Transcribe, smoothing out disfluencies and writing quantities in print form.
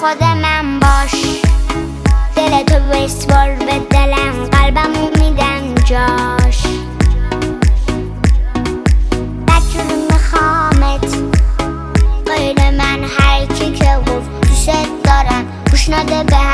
خود من باش. دلتو بسپار به دلم، قلبمو میدم جاش. بدجوری میخوامت غیر من، هر کی که گفت دوست دارم گوش نده به